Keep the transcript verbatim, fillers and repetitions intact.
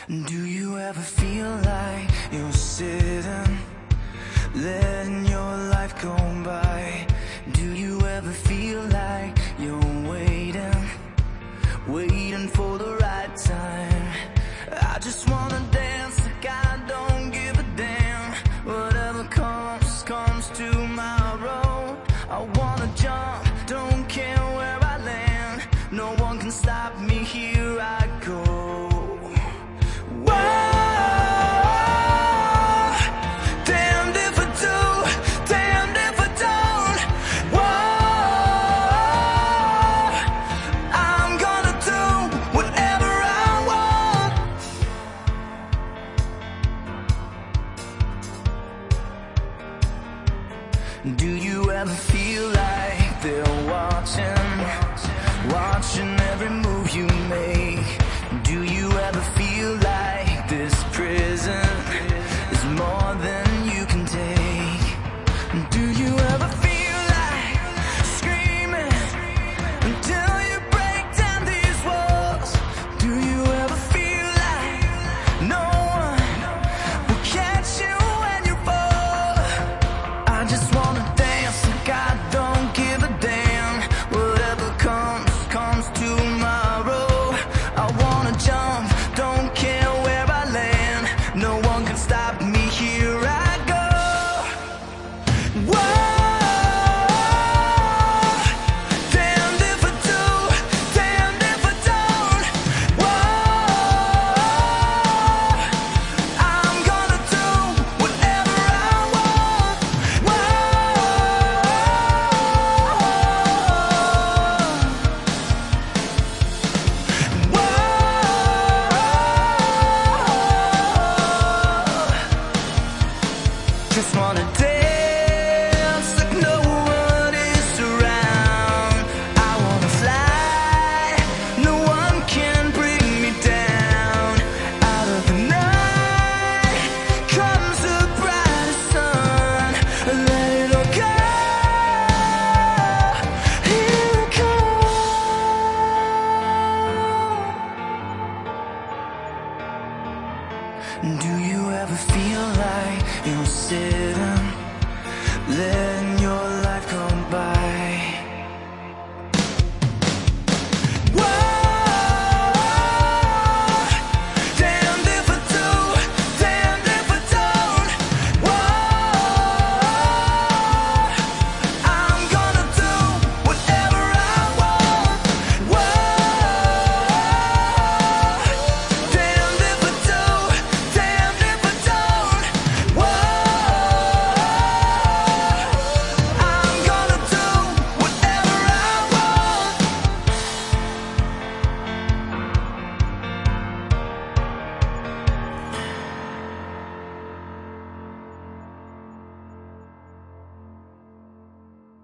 Do you ever feel like you're sitting, letting your life go by? Do you ever feel like you're waiting, waiting for the right time? I just wanna dance like I don't give a damn. Whatever comes, comes tomorrow. I wanna jump, don't care where I land. No one can stop me, here I go. Do you ever feel like they're watching, watching every move you make? Do you ever feel like this prison is more than you can take? Do you ever feel like screaming until you break down these walls? Do you ever feel like no one will catch you when you fall? I just want I don't give a damn. Whatever comes, comes tomorrow. I wanna jump, don't care where I land. No one can stop me, here I go. Whoa. Just wanna dance like no one is around. I wanna fly, no one can bring me down. Out of the night comes the brightest sun. Let it all go, here it comes. Do you ever feel like you're sitting, letting your